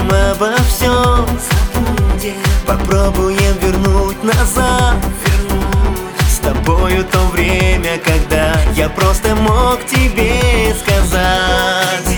забудем обо всем. Попробуем вернуть назад. С тобою то время, когда я просто мог тебе сказать: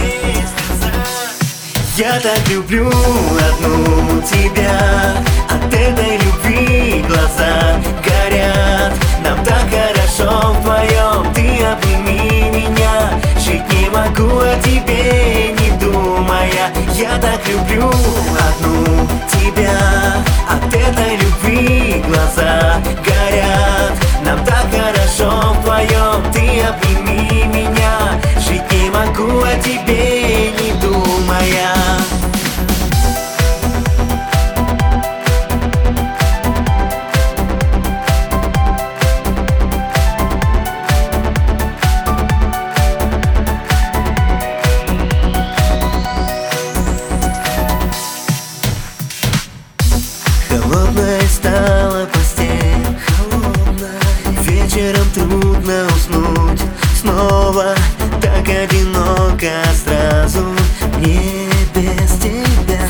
я так люблю одну тебя. От этой любви глаза горят. Нам так хорошо вдвоем. Ты обними меня. Жить не могу о тебе, не думая. Я так люблю одну тебя. От этой любви глаза горят. Нам так хорошо вдвоем. Ты обними меня. Жить не могу о тебе, не думая. Холодной стала постель, вечером трудно уснуть. Снова так одиноко сразу. Мне без тебя,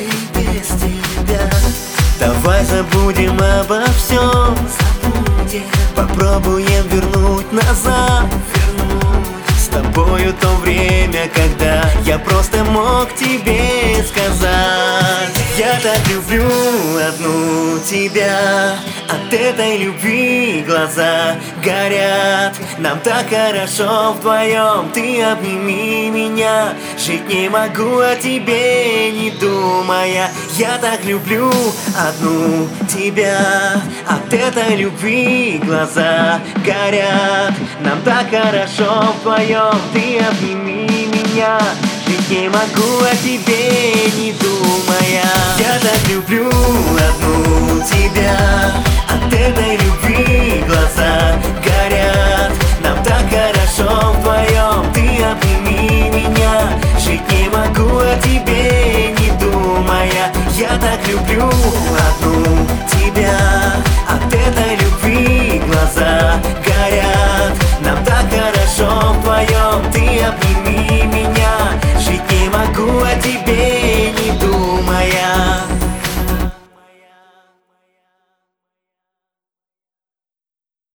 Давай забудем обо всем. Попробуем вернуть назад. С тобою то время, когда я просто мог тебе сказать: я так люблю одну тебя. От этой любви глаза горят. Нам так хорошо вдвоем. Ты обними меня. Жить не могу о тебе, не думая. Я так люблю одну тебя. От этой любви глаза горят. Нам так хорошо вдвоем. Ты обними меня. Жить не могу о тебе, не думая. Я так люблю одну тебя. От этой любви глаза горят. Нам так хорошо вдвоем. Ты обними меня. Жить не могу о тебе, не думая. Я так люблю одну тебя. От этой любви глаза горят. Нам так хорошо вдвоем.